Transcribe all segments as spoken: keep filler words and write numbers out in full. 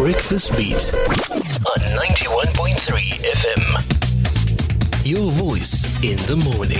Breakfast Beat on ninety-one point three F M. Your voice in the morning.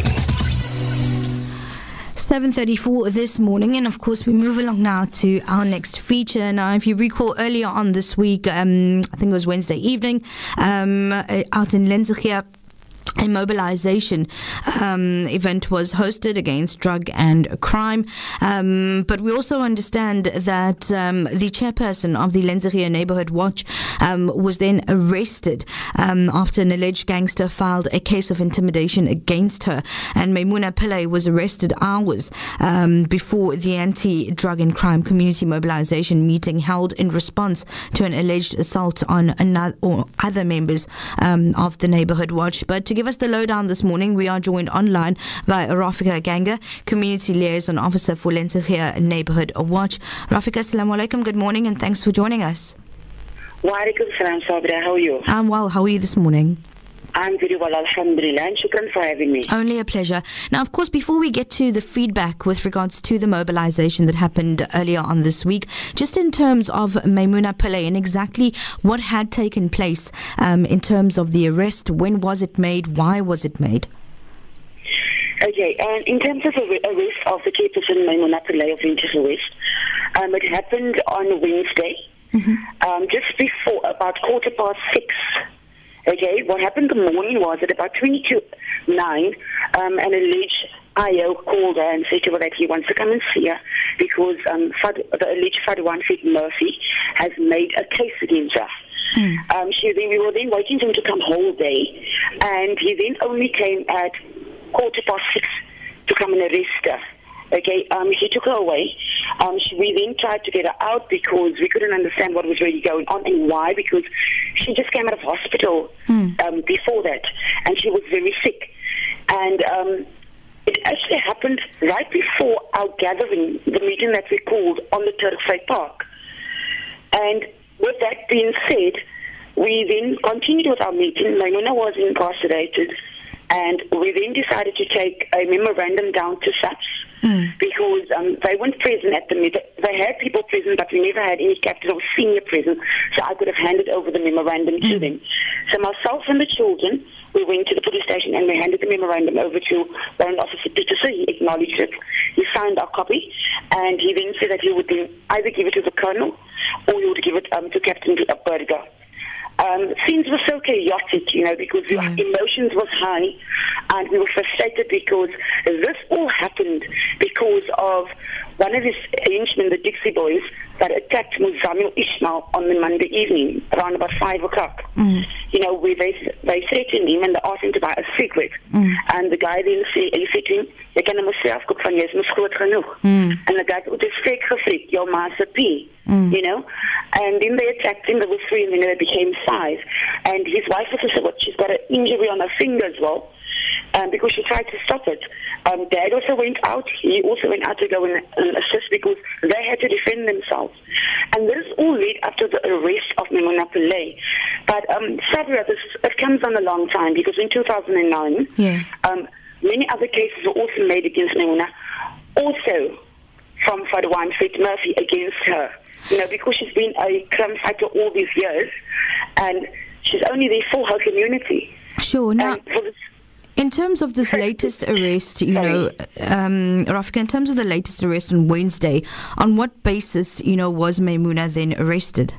seven thirty-four this morning, and of course we move along now to our next feature. Now, if you recall earlier on this week, um, I think it was Wednesday evening, um, out in Lenzerheer, a mobilization um, event was hosted against drug and crime. Um, but we also understand that um, the chairperson of the Lenzerheer Neighborhood Watch um, was then arrested um, after an alleged gangster filed a case of intimidation against her. And Maimuna Pillay was arrested hours um, before the anti-drug and crime community mobilization meeting held in response to an alleged assault on another or other members um, of the Neighborhood Watch. But to give us the lowdown this morning, we are joined online by Rafika Ganga, Community Liaison Officer for Lenzerheer Neighborhood Watch. Rafika, assalamu alaikum, good morning and thanks for joining us. Wa alaikum salam, Sabra. How are you? I'm well. How are you this morning? I'm very well, alhamdulillah, and shukran for having me. Only a pleasure. Now, of course, before we get to the feedback with regards to the mobilization that happened earlier on this week, just in terms of Maimuna Pillay and exactly what had taken place um, in terms of the arrest, when was it made, why was it made? Okay, um, in terms of the arrest of the chairperson Maimuna Pillay of Lenzerheer West, um, it happened on Wednesday, mm-hmm. um, just before, about quarter past six. Okay, what happened the morning was at about twenty to nine, um, an alleged I O called her and said to her that he wants to come and see her because um, Fad, the alleged Fadwan Fit Murphy has made a case against her. Mm. Um, she then, we were then waiting for him to come whole day, and he then only came at quarter past six to come and arrest her. Okay, um, he took her away. Um, she, we then tried to get her out because we couldn't understand what was really going on and why, because she just came out of hospital mm. um, before that, and she was very sick. And um, it actually happened right before our gathering, the meeting that we called on the Turkside Park. And with that being said, we then continued with our meeting. Maimuna was incarcerated, and we then decided to take a memorandum down to S A P S. Mm. Because um, they weren't present at the meeting. They had people present, but we never had any captain or senior present, so I could have handed over the memorandum mm. to them. So myself and the children, we went to the police station and we handed the memorandum over to Warrant Officer Peterson. He acknowledged it. He signed our copy, and he then said that he would then either give it to the colonel or he would give it um, to Captain Berger. Um, things were so chaotic, you know, because yeah. emotions was high, and we were frustrated because this all happened because of one of his henchmen, the Dixie Boys, that attacked Muzamil Ismail on the Monday evening around about five o'clock. Mm. You know, where they they threatened him and they asked him to buy a cigarette, mm. and the guy then said, he said to him, "Jy kan hom self koop van jy is mos groot genoeg." Mm. And the guy said, "Dit is fake gefreak, jou ma se pie." Mm. You know, and then they attacked him. There was three, and then they became five. And his wife also said, "What? She's got an injury on her finger as well." Um, because she tried to stop it. Um, Dad also went out. He also went out to go and, and assist because they had to defend themselves. And this all led up to the arrest of Maimuna Pillay. But um, Sabra, this it comes on a long time because in two thousand nine, yeah. um, many other cases were also made against Maimuna, also from Fadwan Fit Murphy against her. You know, because she's been a crime fighter all these years, and she's only there for her community. Sure. Now, in terms of this latest arrest, you Sorry. know, um, Rafika, in terms of the latest arrest on Wednesday, on what basis, you know, was Maimuna then arrested?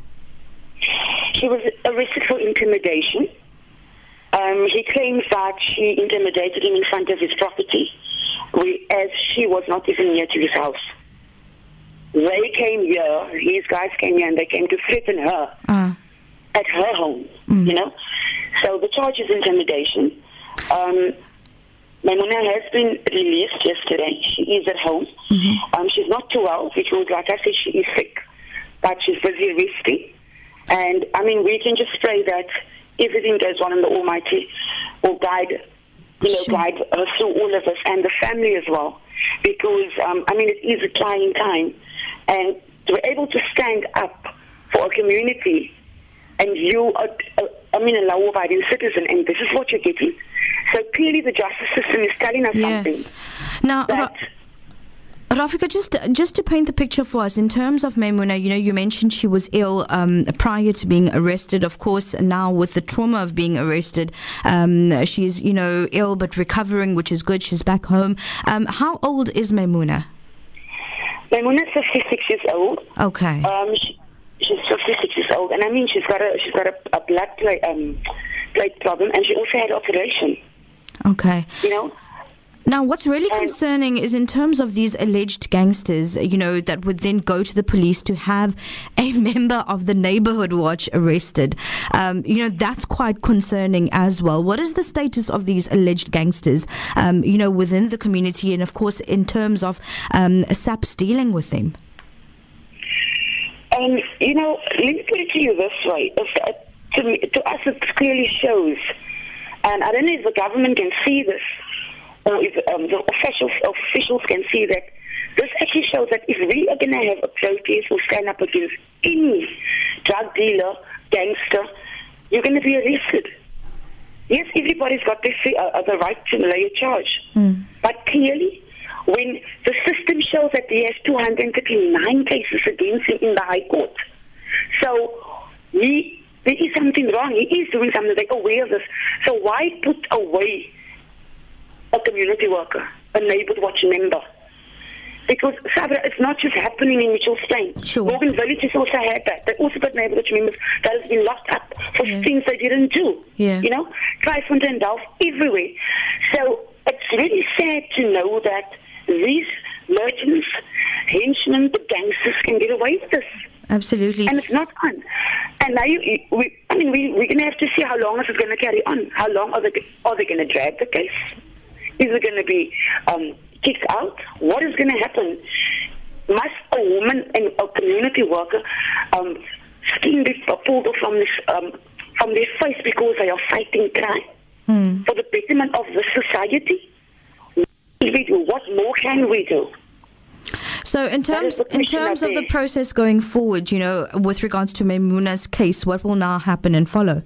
She was arrested for intimidation. Um, he claims that she intimidated him in front of his property, we, as she was not even near to his house. They came here, these guys came here, and they came to threaten her uh. at her home, mm. you know. So the charge is intimidation. Um, Maimuna has been released yesterday. She is at home. Mm-hmm. Um, she's not too well because, like I said, she is sick, but she's busy resting. And, I mean, we can just pray that everything goes on and the Almighty will guide, you know, sure. guide her through all of this and the family as well. Because, um, I mean, it is a trying time. And to be able to stand up for a community, and you are, uh, I mean, a law-abiding citizen, and this is what you're getting. So clearly the justice system is telling us yeah. something. Now, that Rafika, just just to paint the picture for us, in terms of Maimuna, you know, you mentioned she was ill um, prior to being arrested. Of course, now with the trauma of being arrested, um, she's, you know, ill but recovering, which is good. She's back home. Um, how old is Maimuna? Maimuna is fifty-six years old. Okay. Um, she, she's fifty-six years old, and I mean, she's got a she's got a, a blood plate um, plate problem, and she also had operation. Okay. You know. Now, what's really concerning is in terms of these alleged gangsters, you know, that would then go to the police to have a member of the Neighborhood Watch arrested. Um, you know, that's quite concerning as well. What is the status of these alleged gangsters, um, you know, within the community, and of course, in terms of um, SAPS dealing with them? Um, you know, let me put it to you this way. If, uh, to, me, to us, it clearly shows, and I don't know if the government can see this, or if um, the officials, officials can see that, this actually shows that if we are going to have a protest or stand up against any drug dealer, gangster, you're going to be arrested. Yes, everybody's got the, uh, the right to lay a charge. Mm. But clearly, when the system shows that he has two hundred thirty-nine cases against him in the High Court, so he, there is something wrong. He is doing something. They're aware of this. So why put away a community worker, a Neighborhood Watch member? Because, Sabra, it's not just happening in Mitchell's Plain. Sure. Morgan Village has also had that. They also got Neighborhood Watch members that have been locked up for yeah. things they didn't do. Yeah. You know, Kryfontein, Delft, everywhere. So it's really sad to know that these merchants, henchmen, the gangsters can get away with this. Absolutely. And it's not on. And now, you, we, I mean, we, we're going to have to see how long this is going to carry on. How long are they, are they going to drag the case? Is it going to be um, kicked out? What is going to happen? Must a woman and a community worker um, skin be pulled off from, this, um, from their face because they are fighting crime hmm. for the betterment of the society? What more can we do? So in terms in terms of the process going forward, you know, with regards to Maimuna's case, what will now happen and follow?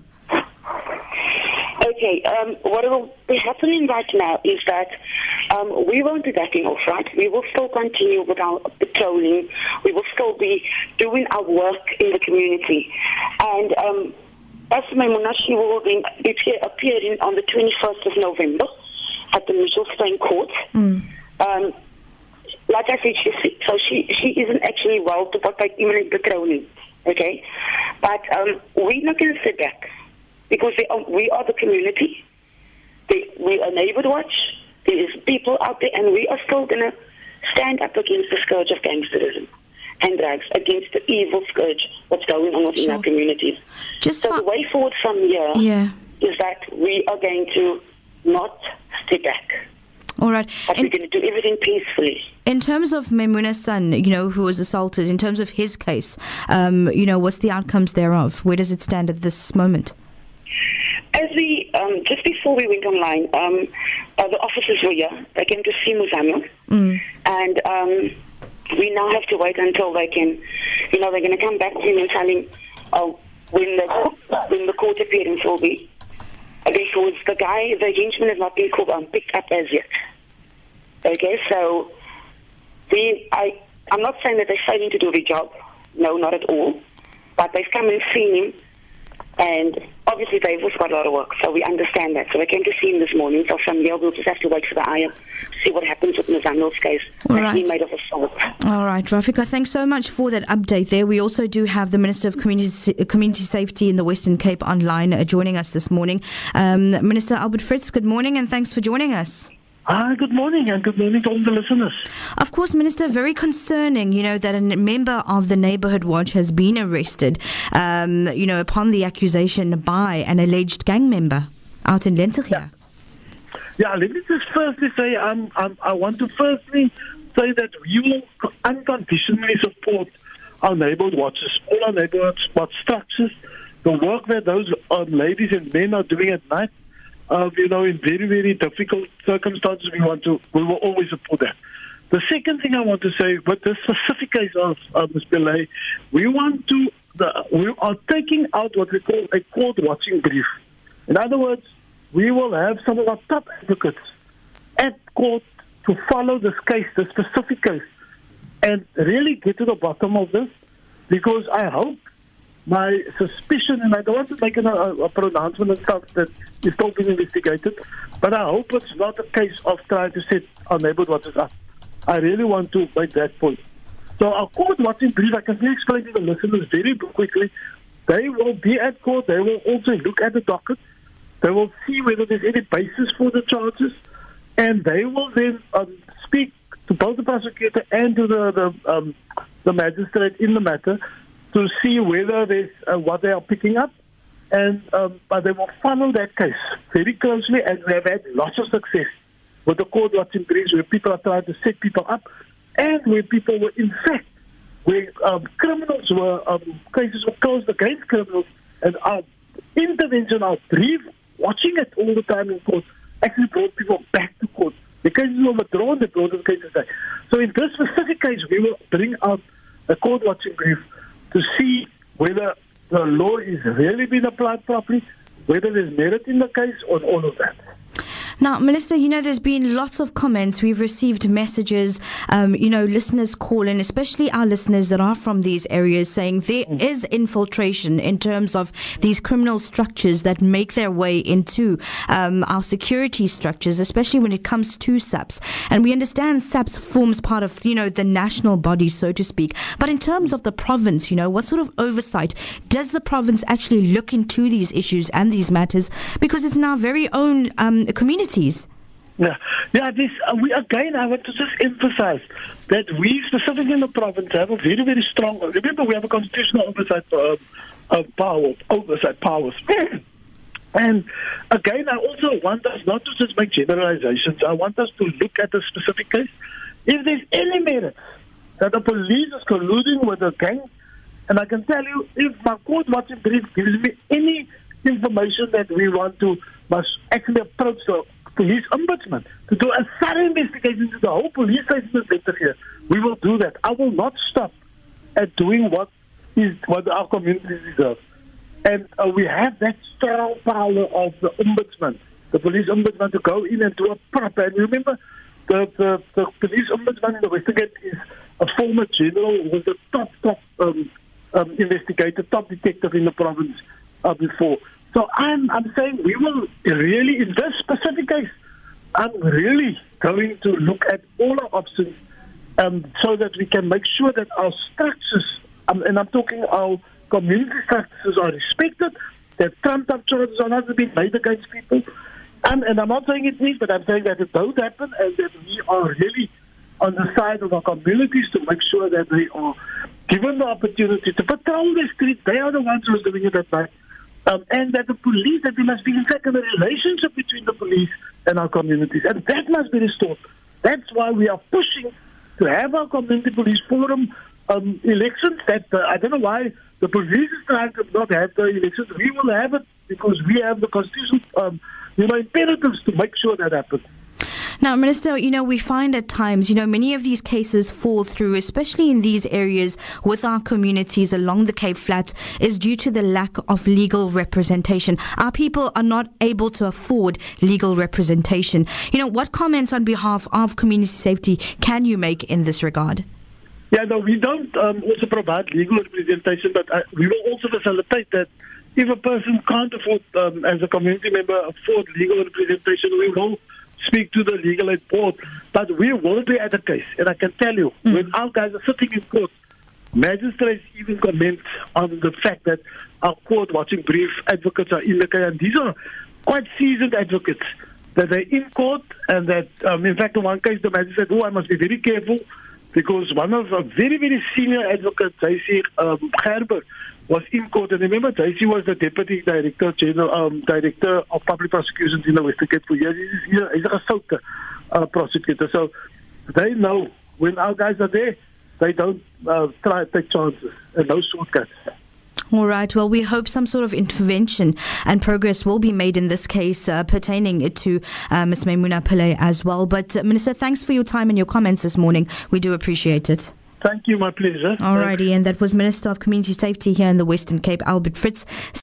Okay, um, what will be happening right now is that um, we won't be backing off, right? We will still continue with our patrolling. We will still be doing our work in the community. And um, as Maimuna, she will be appearing on the twenty-first of November at the Mitchell's Plain Court. Mm. Um, like I said, she, so she, she isn't actually well to what like imminent patrolling, okay? But um, we're not going to sit back because they are, we are the community. They, we are Neighborhood Watch. There is people out there, and we are still going to stand up against the scourge of gangsterism and drugs, against the evil scourge what's going on within sure. our communities. Just so the way forward from here yeah. is that we are going to not stay back. All right. But and we're going to do everything peacefully. In terms of Maimuna's son, you know, who was assaulted, in terms of his case, um, you know, what's the outcomes thereof? Where does it stand at this moment? As we, um, just before we went online, um, uh, the officers were here. They came to see Muzamil. Mm. And um, we now have to wait until they can, you know, they're going to come back to him and tell him uh, when, the, when the court appearance will be. Because the guy, the henchman has not been called, um, picked up as yet. Okay, so we, I, I'm not saying that they're failing to do the job. No, not at all. But they've come and seen him, and obviously they've also got a lot of work, so we understand that. So they came to see him this morning, so from here we'll just have to wait for the eye to see what happens with Muzamil's case. All right. He made of assault. All right, Rafika, thanks so much for that update there. We also do have the Minister of Community, Community Safety in the Western Cape online uh, joining us this morning. Um, Minister Albert Fritz, good morning and thanks for joining us. Ah, good morning, and good morning to all the listeners. Of course, Minister, very concerning, you know, that a member of the Neighborhood Watch has been arrested, um, you know, upon the accusation by an alleged gang member out in Lentzig. Yeah. yeah, let me just firstly say, um, um, I want to firstly say that we will unconditionally support our Neighborhood Watches, all our Neighborhood Watch structures, the work that those uh, ladies and men are doing at night. Uh, you know, in very, very difficult circumstances, we want to, we will always support that. The second thing I want to say, with the specific case of uh, Miz Pillay, we want to, the, we are taking out what we call a court watching brief. In other words, we will have some of our top advocates at court to follow this case, the specific case, and really get to the bottom of this, because I hope my suspicion, and I don't want to make a, a pronouncement and stuff that is still being investigated, but I hope it's not a case of trying to set our neighborhood watchers up. I really want to make that point. So our court watching brief, I can explain to the listeners very quickly. They will be at court. They will also look at the docket. They will see whether there's any basis for the charges, and they will then um, speak to both the prosecutor and to the the, um, the magistrate in the matter to see whether there's uh, what they are picking up, and um, but they will follow that case very closely, and we have had lots of success with the court watching briefs where people are trying to set people up, and where people were in fact, where um, criminals were, um, cases were closed against criminals, and our intervention, our brief, watching it all the time in court, actually brought people back to court. The cases were withdrawn, they brought the cases back. So in this specific case, we will bring out a court watching brief to see whether the law is really being applied properly, whether there's merit in the case, on all of that. Now, Minister, you know, there's been lots of comments. We've received messages, um, you know, listeners call in, especially our listeners that are from these areas, saying there mm. is infiltration in terms of these criminal structures that make their way into um, our security structures, especially when it comes to SAPS. And we understand SAPS forms part of, you know, the national body, so to speak. But in terms of the province, you know, what sort of oversight does the province actually look into these issues and these matters? Because it's in our very own um, community. Yeah, yeah. This uh, we again. I want to just emphasize that we, specifically in the province, have a very, very strong. Remember, we have a constitutional oversight uh, uh, power, oversight powers. And again, I also want us not to just make generalizations. I want us to look at a specific case. If there's any merit that the police is colluding with a gang, and I can tell you, if my court watching brief gives me any information that we want to, must actually approach the police ombudsman to do a thorough investigation into the whole police station is here, we will do that. I will not stop at doing what is what our communities deserve. And uh, we have that strong power of the ombudsman, the police ombudsman, to go in and do a proper. And remember, the, the, the police ombudsman in the Western Cape is a former general who was the top, top um, um, investigator, top detective in the province uh, before. So I'm, I'm saying we will really, in this specific case, I'm really going to look at all our options um, so that we can make sure that our structures, um, and I'm talking our community structures, are respected, that trumped-up charges are not being made against people. Um, and I'm not saying it is, but I'm saying that it don't happen, and that we are really on the side of our communities to make sure that they are given the opportunity to patrol the streets. They are the ones who are doing it at night. Um, and that the police, that there must be, in fact, a relationship between the police and our communities. And that must be restored. That's why we are pushing to have our community police forum um, elections. That uh, I don't know why the police is trying to not have the elections. We will have it because we have the constitutional um, you know, imperatives to make sure that happens. Now, Minister, you know, we find at times, you know, many of these cases fall through, especially in these areas with our communities along the Cape Flats, is due to the lack of legal representation. Our people are not able to afford legal representation. You know, what comments on behalf of community safety can you make in this regard? Yeah, no, we don't um, also provide legal representation, but uh, we will also facilitate that. If a person can't afford, um, as a community member, afford legal representation, we will speak to the legal aid board, but we will be at the case. And I can tell you, mm. when our guys are sitting in court, magistrates even comment on the fact that our court watching brief advocates are in the case, and these are quite seasoned advocates, that they're in court, and that, um, in fact, in one case, the magistrate said, oh, I must be very careful, because one of a very, very senior advocates, J C um, Gerber, was in court. And remember, J C was the Deputy Director General, um, Director of Public Prosecutions in the Western Cape for years. He's, he's a Gauteng uh, prosecutor. So they know when our guys are there, they don't uh, try to take chances and no shortcuts. All right. Well, we hope some sort of intervention and progress will be made in this case uh, pertaining to uh, Miz Maimuna Pillay as well. But, uh, Minister, thanks for your time and your comments this morning. We do appreciate it. Thank you. My pleasure. All righty. And that was Minister of Community Safety here in the Western Cape, Albert Fritz.